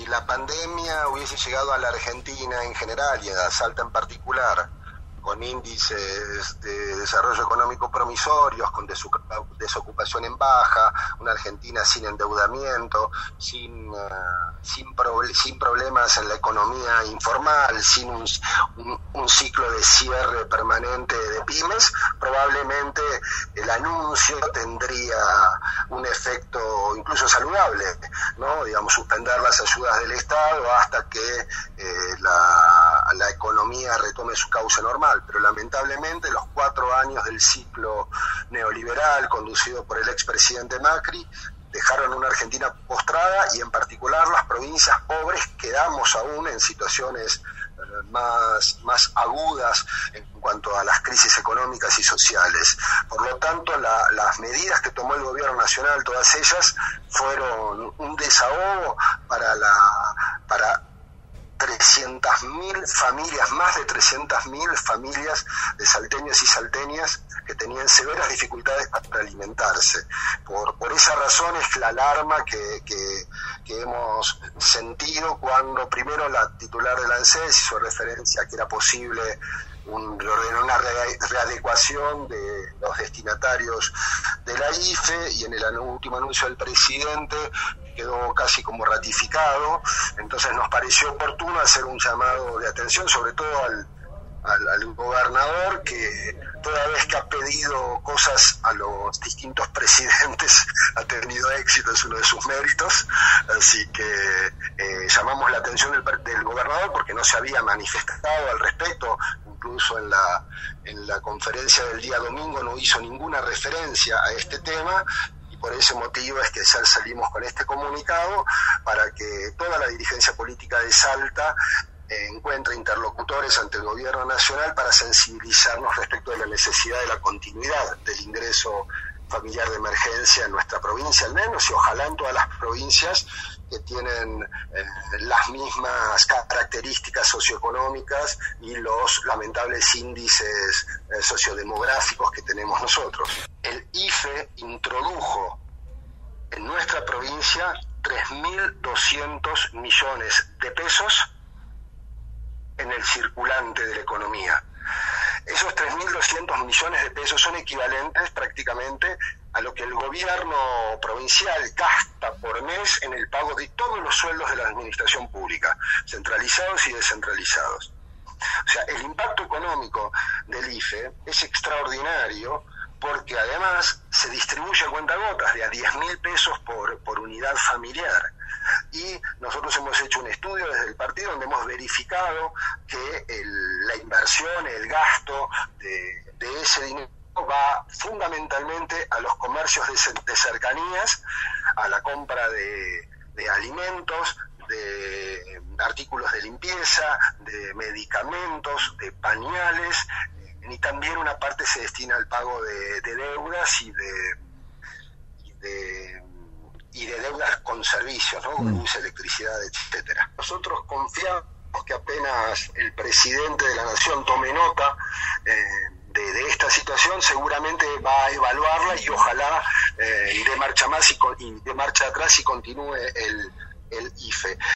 si la pandemia hubiese llegado a la Argentina en general y a Salta en particular, con índices de desarrollo económico promisorios, con desocupación en baja, una Argentina sin endeudamiento, sin problemas en la economía informal, sin un ciclo de cierre permanente de pymes, probablemente el anuncio tendría un efecto incluso saludable, ¿no? Digamos, suspender las ayudas del Estado hasta que la economía retome su cauce normal. Pero lamentablemente los 4 años del ciclo neoliberal conducido por el expresidente Macri dejaron una Argentina postrada, y en particular las provincias pobres quedamos aún en situaciones más agudas en cuanto a las crisis económicas y sociales. Por lo tanto, las medidas que tomó el gobierno nacional, todas ellas, fueron un desahogo para 300.000 familias, más de 300.000 familias de salteños y salteñas que tenían severas dificultades para alimentarse. Por esa razón es la alarma que hemos sentido cuando primero la titular del ANSES hizo referencia a que era posible una readecuación de los destinatarios de la IFE, y en el último anuncio del presidente quedó casi como ratificado. Entonces nos pareció oportuno hacer un llamado de atención, sobre todo al gobernador, que toda vez que ha pedido cosas a los distintos presidentes ha tenido éxito, es uno de sus méritos. Así que llamamos la atención del gobernador porque no se había manifestado al respecto. Incluso en la conferencia del día domingo no hizo ninguna referencia a este tema, y por ese motivo es que ya salimos con este comunicado para que toda la dirigencia política de Salta encuentre interlocutores ante el gobierno nacional para sensibilizarnos respecto de la necesidad de la continuidad del ingreso familiar de emergencia en nuestra provincia al menos, y ojalá en todas las provincias que tienen las mismas características socioeconómicas y los lamentables índices sociodemográficos que tenemos nosotros. El IFE introdujo en nuestra provincia 3.200 millones de pesos en el circulante de la economía. Esos 3.200 millones de pesos son equivalentes prácticamente a lo que el gobierno provincial gasta por mes en el pago de todos los sueldos de la administración pública, centralizados y descentralizados. O sea, el impacto económico del IFE es extraordinario, porque además se distribuye a cuentagotas de a 10.000 pesos por unidad familiar. Y nosotros hemos hecho un estudio desde el partido donde hemos verificado que la inversión, el gasto de ese dinero va fundamentalmente a los comercios de cercanías, a la compra de alimentos, de artículos de limpieza, de medicamentos, de pañales, y también una parte se destina al pago de deudas y de deudas con servicios, ¿no? Luz, electricidad, etcétera. Nosotros confiamos que apenas el presidente de la Nación tome nota de esta situación, seguramente va a evaluarla y ojalá dé marcha atrás y continúe el IFE.